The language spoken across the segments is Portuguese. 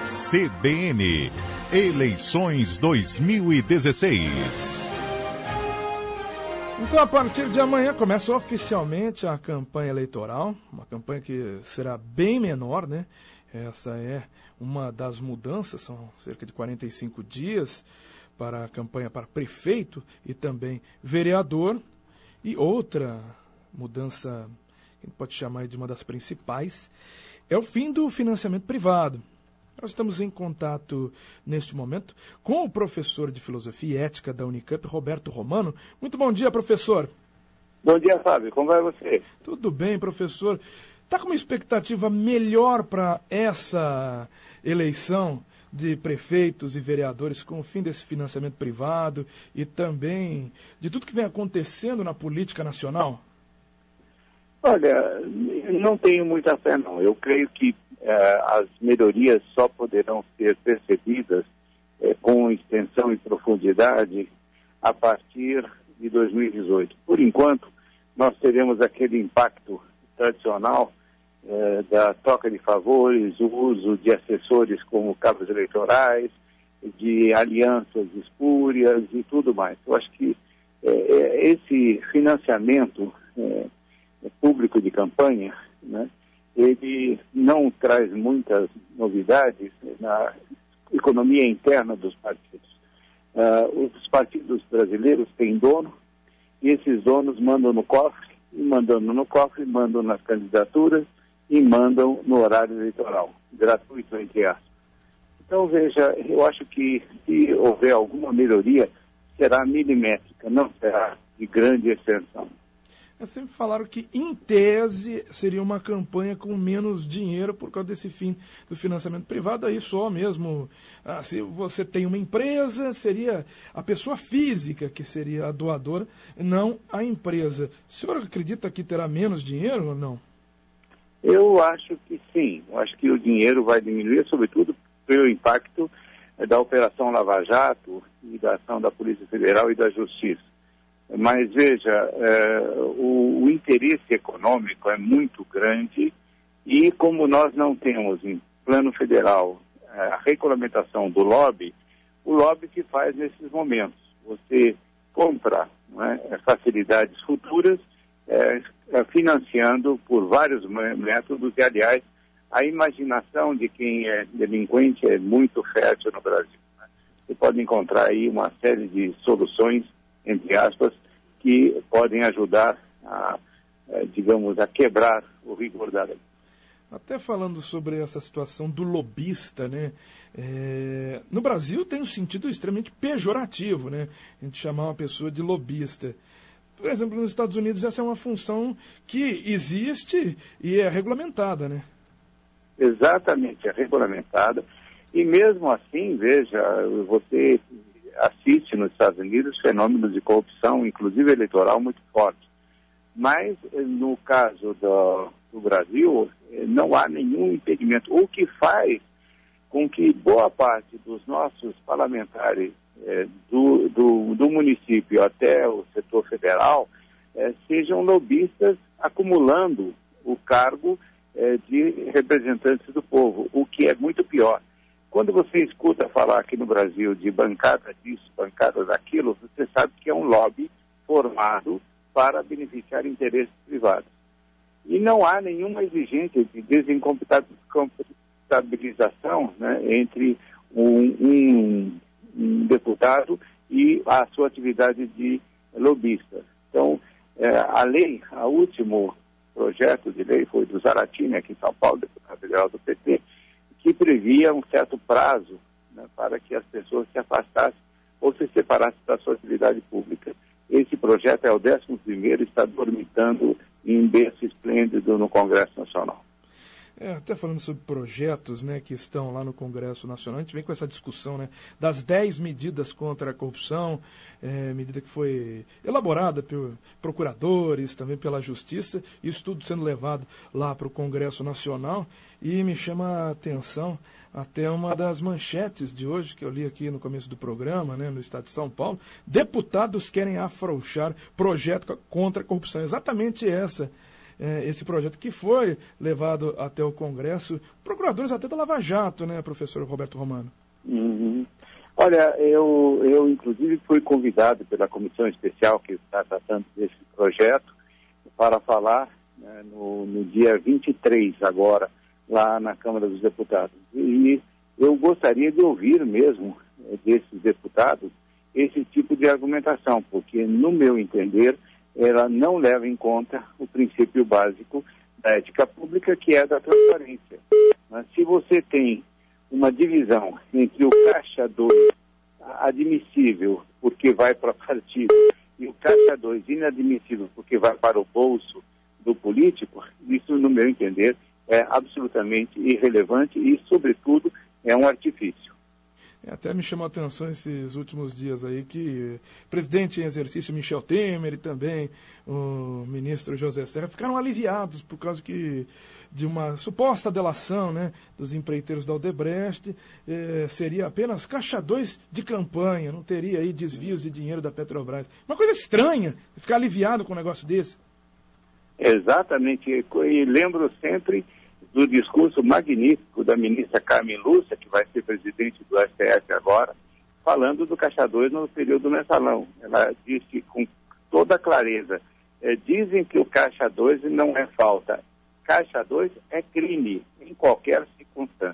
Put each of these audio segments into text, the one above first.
CBN, eleições 2016. Então, a partir de amanhã começa oficialmente a campanha eleitoral, uma campanha que será bem menor, né? Essa é uma das mudanças, são cerca de 45 dias para a campanha para prefeito e também vereador. E outra mudança, que a gente pode chamar de uma das principais, é o fim do financiamento privado. Nós estamos em contato, neste momento, com o professor de Filosofia e Ética da Unicamp, Roberto Romano. Muito bom dia, professor. Bom dia, Fábio. Como vai você? Tudo bem, professor. Está com uma expectativa melhor para essa eleição de prefeitos e vereadores com o fim desse financiamento privado e também de tudo que vem acontecendo na política nacional? Olha, não tenho muita fé, não. Eu creio que as melhorias só poderão ser percebidas com extensão e profundidade a partir de 2018. Por enquanto, nós teremos aquele impacto tradicional da troca de favores, o uso de assessores como cabos eleitorais, de alianças espúrias e tudo mais. Eu acho que esse financiamento público de campanha, né, ele não traz muitas novidades na economia interna dos partidos. Os partidos brasileiros têm dono, e esses donos mandam no cofre, e mandando no cofre, mandam nas candidaturas e mandam no horário eleitoral, gratuito, entre aspas. Então, veja, eu acho que se houver alguma melhoria, será milimétrica, não será de grande extensão. Sempre falaram que, em tese, seria uma campanha com menos dinheiro por causa desse fim do financiamento privado. Aí só mesmo, se você tem uma empresa, seria a pessoa física que seria a doadora, não a empresa. O senhor acredita que terá menos dinheiro ou não? Eu acho que sim. Eu acho que o dinheiro vai diminuir, sobretudo pelo impacto da Operação Lava Jato e da ação da Polícia Federal e da Justiça. Mas, veja, o interesse econômico é muito grande e como nós não temos em plano federal a regulamentação do lobby, o lobby se faz nesses momentos. Você compra, não é, facilidades futuras, financiando por vários métodos e, aliás, a imaginação de quem é delinquente é muito fértil no Brasil. Né? Você pode encontrar aí uma série de soluções, entre aspas, que podem ajudar a quebrar o rigor da lei. Até falando sobre essa situação do lobista, né? No Brasil tem um sentido extremamente pejorativo, né? A gente chamar uma pessoa de lobista. Por exemplo, nos Estados Unidos essa é uma função que existe e é regulamentada, né? Exatamente, é regulamentada. E mesmo assim, veja, você assiste nos Estados Unidos fenômenos de corrupção, inclusive eleitoral, muito fortes. Mas, no caso do Brasil, não há nenhum impedimento. O que faz com que boa parte dos nossos parlamentares do município até o setor federal sejam lobistas acumulando o cargo de representantes do povo, o que é muito pior. Quando você escuta falar aqui no Brasil de bancada disso, bancada daquilo, você sabe que é um lobby formado para beneficiar interesses privados. E não há nenhuma exigência de desincompatibilização, né, entre um deputado e a sua atividade de lobista. Então, a lei, o último projeto de lei foi do Zaratini, aqui em São Paulo, deputado federal do PT, que previa um certo prazo, né, para que as pessoas se afastassem ou se separassem da sua atividade pública. Esse projeto é o 11º, está dormitando em berço esplêndido no Congresso Nacional. Até falando sobre projetos, né, que estão lá no Congresso Nacional, a gente vem com essa discussão, né, das 10 medidas contra a corrupção, medida que foi elaborada por procuradores, também pela Justiça, isso tudo sendo levado lá para o Congresso Nacional, e me chama a atenção até uma das manchetes de hoje, que eu li aqui no começo do programa, né, no estado de São Paulo: deputados querem afrouxar projeto contra a corrupção. Exatamente essa esse projeto que foi levado até o Congresso, procuradores até da Lava Jato, né, professor Roberto Romano? Uhum. Olha, eu inclusive fui convidado pela comissão especial que está tratando desse projeto para falar, né, no dia 23 agora, lá na Câmara dos Deputados. E eu gostaria de ouvir mesmo desses deputados esse tipo de argumentação, porque, no meu entender, ela não leva em conta o princípio básico da ética pública, que é da transparência. Mas se você tem uma divisão entre o caixa 2 admissível porque vai para partido e o caixa 2 inadmissível porque vai para o bolso do político, isso, no meu entender, é absolutamente irrelevante e, sobretudo, é um artifício. Até me chamou a atenção esses últimos dias aí que o presidente em exercício Michel Temer e também o ministro José Serra ficaram aliviados por causa de uma suposta delação, né, dos empreiteiros da Odebrecht. Seria apenas caixa 2 de campanha, não teria aí desvios de dinheiro da Petrobras. Uma coisa estranha ficar aliviado com um negócio desse. Exatamente, e lembro sempre do discurso magnífico da ministra Carmen Lúcia, que vai ser presidente do STF agora, falando do Caixa 2 no período mensalão. Ela disse com toda clareza, dizem que o Caixa 2 não é falta, Caixa 2 é crime, em qualquer circunstância.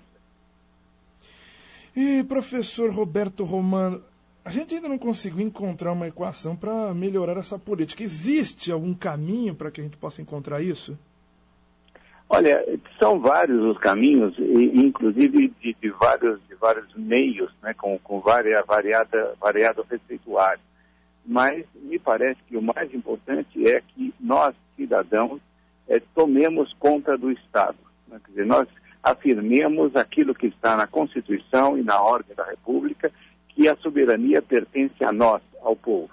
E, professor Roberto Romano, a gente ainda não conseguiu encontrar uma equação para melhorar essa política. Existe algum caminho para que a gente possa encontrar isso? Olha, são vários os caminhos, inclusive de vários meios, né, com variado receituário. Mas me parece que o mais importante é que nós, cidadãos, tomemos conta do Estado. Né? Quer dizer, nós afirmemos aquilo que está na Constituição e na ordem da República, que a soberania pertence a nós, ao povo.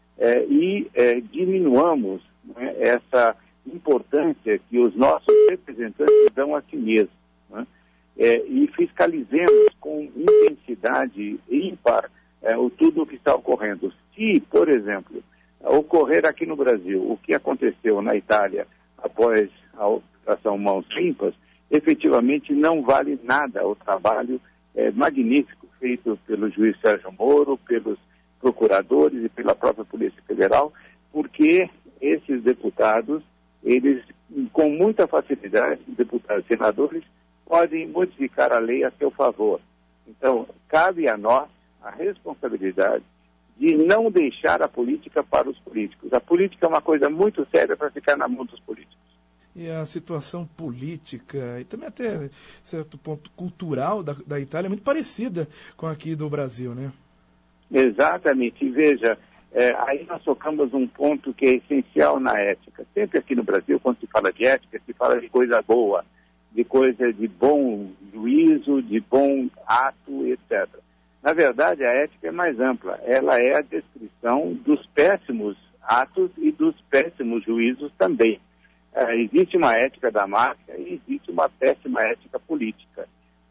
Diminuamos, né, essa importância que os nossos representantes dão a si mesmos, né? E fiscalizemos com intensidade ímpar tudo o que está ocorrendo. Se, por exemplo, ocorrer aqui no Brasil o que aconteceu na Itália após a Operação Mãos Limpas, efetivamente não vale nada o trabalho magnífico feito pelo juiz Sérgio Moro, pelos procuradores e pela própria Polícia Federal, porque esses deputados, eles, com muita facilidade, deputados e senadores, podem modificar a lei a seu favor. Então, cabe a nós a responsabilidade de não deixar a política para os políticos. A política é uma coisa muito séria para ficar na mão dos políticos. E a situação política e também até certo ponto cultural da Itália é muito parecida com aqui do Brasil, né? Exatamente. E veja, aí nós tocamos um ponto que é essencial na ética. Sempre aqui no Brasil, quando se fala de ética, se fala de coisa boa, de coisa de bom juízo, de bom ato, etc. Na verdade, a ética é mais ampla. Ela é a descrição dos péssimos atos e dos péssimos juízos também. Existe uma ética da máfia e existe uma péssima ética política.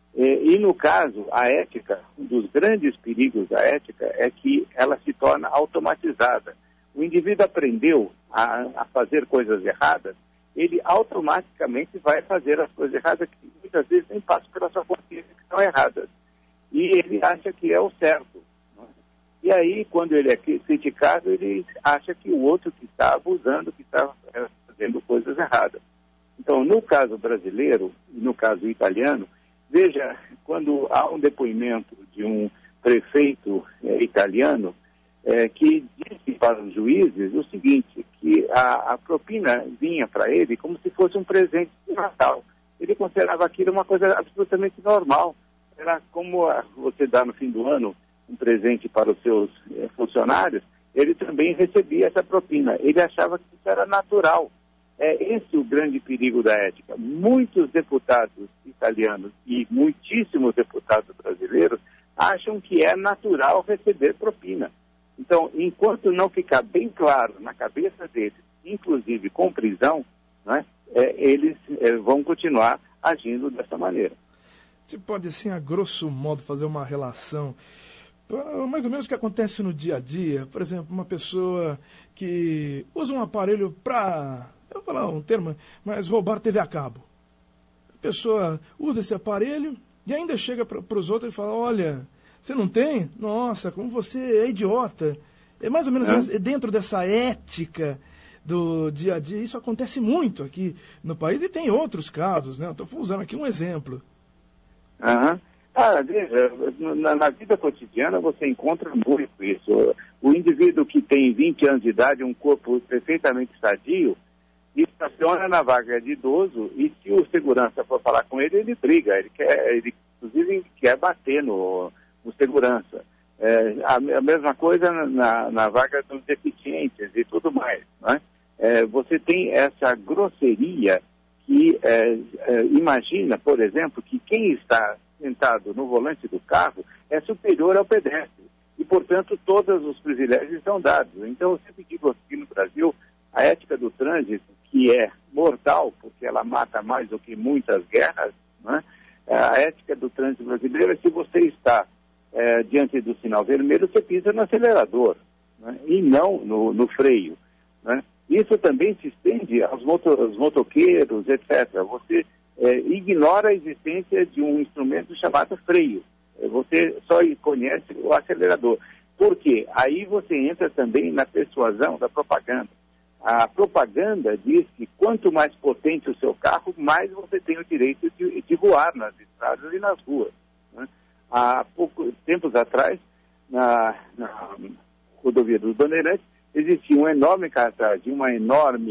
E no caso, a ética, um dos grandes perigos da ética é que ela se torna automatizada. O indivíduo aprendeu a fazer coisas erradas, ele automaticamente vai fazer as coisas erradas que muitas vezes nem passam pela sua consciência que são erradas. E ele acha que é o certo. Não é? E aí, quando ele é criticado, ele acha que o outro que está abusando, que está fazendo coisas erradas. Então, no caso brasileiro e no caso italiano, veja, quando há um depoimento de um prefeito italiano que disse para os juízes o seguinte, que a propina vinha para ele como se fosse um presente de Natal. Ele considerava aquilo uma coisa absolutamente normal. Era como você dá no fim do ano um presente para os seus funcionários, ele também recebia essa propina. Ele achava que isso era natural. Esse é o grande perigo da ética. Muitos deputados italianos e muitíssimos deputados brasileiros acham que é natural receber propina. Então, enquanto não ficar bem claro na cabeça deles, inclusive com prisão, né, eles vão continuar agindo dessa maneira. Você pode, assim, a grosso modo, fazer uma relação mais ou menos o que acontece no dia a dia? Por exemplo, uma pessoa que usa um aparelho para eu vou falar um termo, mas roubar TV a cabo. A pessoa usa esse aparelho e ainda chega para os outros e fala, olha, você não tem? Nossa, como você é idiota. É mais ou menos dentro dessa ética do dia a dia. Isso acontece muito aqui no país e tem outros casos, né? Estou usando aqui um exemplo. Veja, na vida cotidiana você encontra muito isso. O indivíduo que tem 20 anos de idade, um corpo perfeitamente sadio, estaciona na vaga de idoso e se o segurança for falar com ele, ele briga. Ele inclusive quer bater no segurança. A mesma coisa na vaga dos deficientes e tudo mais. Né? Você tem essa grosseria que imagina, por exemplo, que quem está sentado no volante do carro é superior ao pedestre. E, portanto, todos os privilégios são dados. Então, eu sempre digo aqui no Brasil, a ética do trânsito, que é mortal, porque ela mata mais do que muitas guerras, né? A ética do trânsito brasileiro é se você está diante do sinal vermelho, você pisa no acelerador, né? E não no freio. Né? Isso também se estende aos motoqueiros, etc. Você ignora a existência de um instrumento chamado freio. Você só conhece o acelerador. Por quê? Aí você entra também na persuasão da propaganda. A propaganda diz que quanto mais potente o seu carro, mais você tem o direito de voar nas estradas e nas ruas. Né? Há poucos tempos atrás, na rodovia dos Bandeirantes, existia um enorme cartaz de uma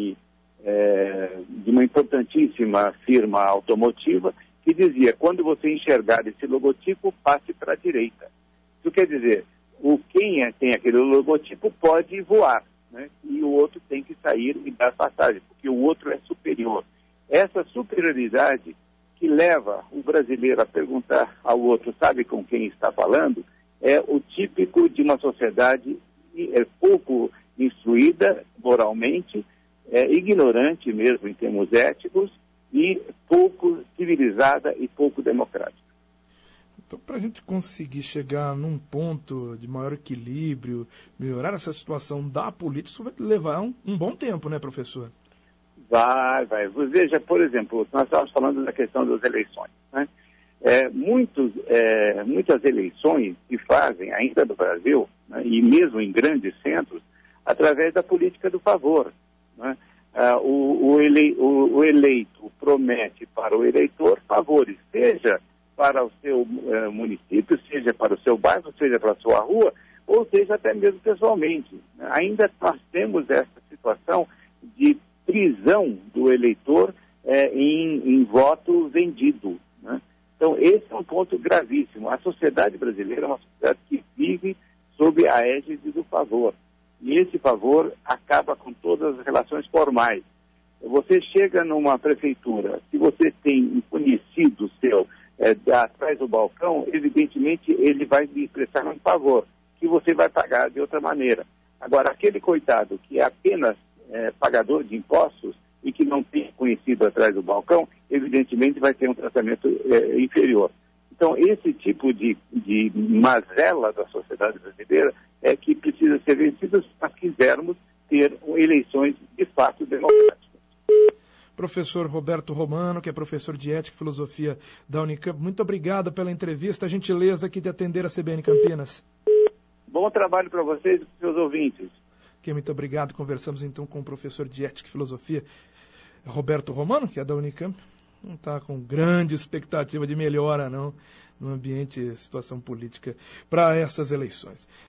importantíssima firma automotiva que dizia, quando você enxergar esse logotipo, passe para a direita. Isso quer dizer, quem tem aquele logotipo pode voar, né? E o outro tem que sair e dar passagem, porque o outro é superior. Essa superioridade que leva o brasileiro a perguntar ao outro, sabe com quem está falando, é o típico de uma sociedade pouco instruída moralmente, ignorante mesmo em termos éticos e pouco civilizada e pouco democrática. Então, para a gente conseguir chegar num ponto de maior equilíbrio, melhorar essa situação da política, isso vai levar um bom tempo, né, professor? Vai. Veja, por exemplo, nós estávamos falando da questão das eleições. Né? Muitas eleições se fazem ainda no Brasil, né, e mesmo em grandes centros, através da política do favor. Né? O eleito promete para o eleitor favores, seja para o seu município, seja para o seu bairro, seja para a sua rua, ou seja até mesmo pessoalmente. Ainda nós temos essa situação de prisão do eleitor em voto vendido. Né? Então, esse é um ponto gravíssimo. A sociedade brasileira é uma sociedade que vive sob a égide do favor. E esse favor acaba com todas as relações formais. Você chega numa prefeitura, se você tem um conhecido seu atrás do balcão, evidentemente ele vai lhe prestar um favor, que você vai pagar de outra maneira. Agora, aquele coitado que é apenas pagador de impostos e que não tem conhecido atrás do balcão, evidentemente vai ter um tratamento inferior. Então, esse tipo de mazela da sociedade brasileira é que precisa ser vencido se nós quisermos ter eleições de fato democráticas. Professor Roberto Romano, que é professor de Ética e Filosofia da Unicamp, muito obrigado pela entrevista, a gentileza aqui de atender a CBN Campinas. Bom trabalho para vocês e para os seus ouvintes. Muito obrigado. Conversamos então com o professor de Ética e Filosofia, Roberto Romano, que é da Unicamp. Não está com grande expectativa de melhora, não, no ambiente, situação política para essas eleições.